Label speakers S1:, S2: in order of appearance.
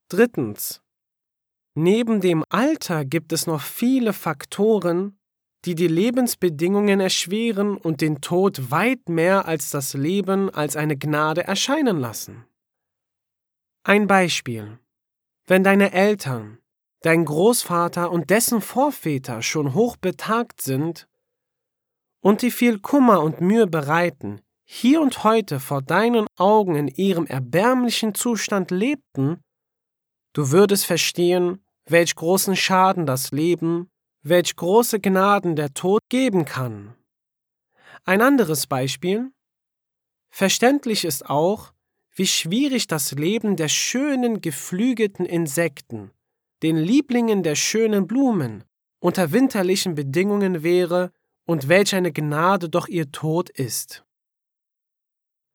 S1: Drittens. Neben dem Alter gibt es noch viele Faktoren, die die Lebensbedingungen erschweren und den Tod weit mehr als das Leben als eine Gnade erscheinen lassen. Ein Beispiel. Wenn deine Eltern, dein Großvater und dessen Vorväter schon hochbetagt sind und dir viel Kummer und Mühe bereiten, hier und heute vor deinen Augen in ihrem erbärmlichen Zustand lebten, du würdest verstehen, welch großen Schaden das Leben, welch große Gnaden der Tod geben kann. Ein anderes Beispiel. Verständlich ist auch, wie schwierig das Leben der schönen, geflügelten Insekten, den Lieblingen der schönen Blumen, unter winterlichen Bedingungen wäre und welch eine Gnade doch ihr Tod ist.